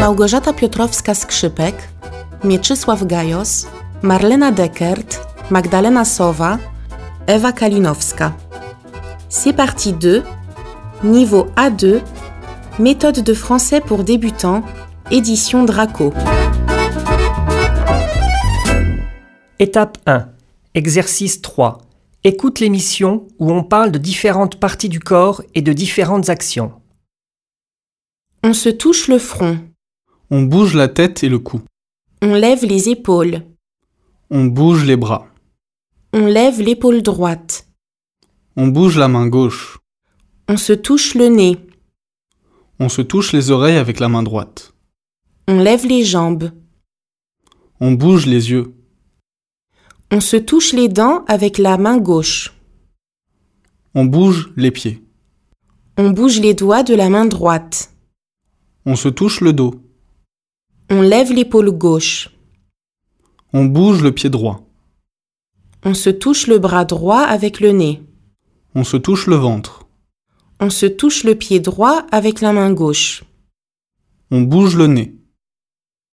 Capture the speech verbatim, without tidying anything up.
Małgorzata Piotrowska-Skrzypek, Mieczysław Gajos, Marlena Deckert, Magdalena Sowa, Ewa Kalinowska. C'est partie deux, niveau A deux, méthode de français pour débutants, édition Draco. Étape un. Exercice trois. Écoute l'émission où on parle de différentes parties du corps et de différentes actions. On se touche le front. On bouge la tête et le cou. On lève les épaules. On bouge les bras. On lève l'épaule droite. On bouge la main gauche. On se touche le nez. On se touche les oreilles avec la main droite. On lève les jambes. On bouge les yeux. On se touche les dents avec la main gauche. On bouge les pieds. On bouge les doigts de la main droite. On se touche le dos. On lève l'épaule gauche. On bouge le pied droit. On se touche le bras droit avec le nez. On se touche le ventre. On se touche le pied droit avec la main gauche. On bouge le nez.